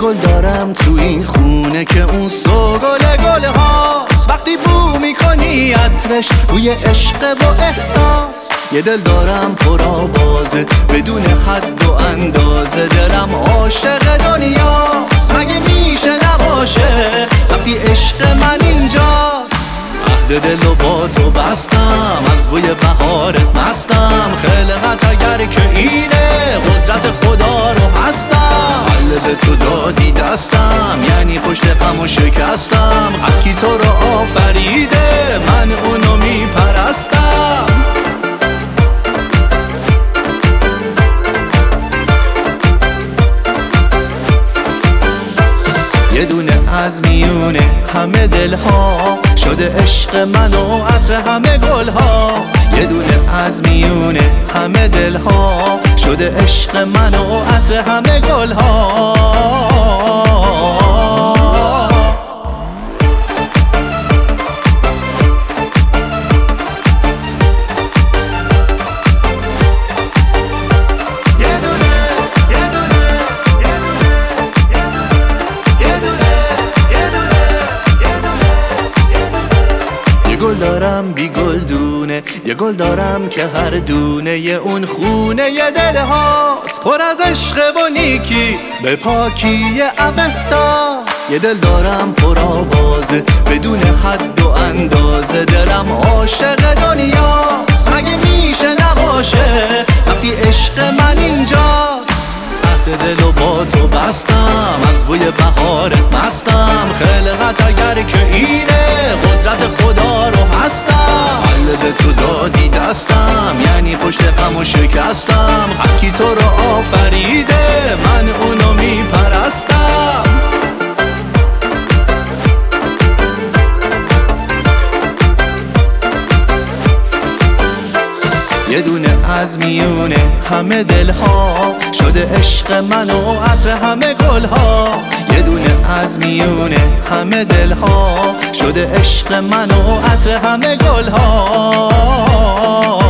گل دارم تو این خونه که اون گل هاست، وقتی بو میکنی عطرش بوی عشق و احساس. یه دل دارم پر آوازه بدون حد و اندازه، دلم عاشق دنیاست، مگه میشه نباشه وقتی عشق من اینجاست. عهد دل و با تو بستم، از بوی بهارت مستم، خلقت اگر که اینه قدرت خدا رو هستم. قلب تو دادی دستم، یعنی پشت غم و شکستم، هر کی تو رو آفریده من اونو میپرستم. یه دونه از میونه همه دلها شده عشق من و عطر همه گلها. یه دونه از میونه همه دلها شده عشق من و عطر همه گلها. گل دارم بی گلدونه، یه گل دارم که هر دونه یه اون خونه یه دل هاست، پر از عشق و نیکی به پاکی اوستا. یه دل دارم پر آوازه بدون حد و اندازه، دلم عاشق دنیاست، مگه میشه نباشه وقتی عشق من اینجاست. عهد دل و با تو بستم، از بوی بهارت مستم، خلقت اگر که اینه قدرت خدا رو هستم. قلب تو دادی دستم، یعنی پشت غم و شکستم، هر کی تو رو آفریده من اونو میپرستم. یه دونه از میونه همه دلها شده عشق من و عطر همه گلها. یه دونه از میونه همه دلها شده عشق من و عطر همه گلها.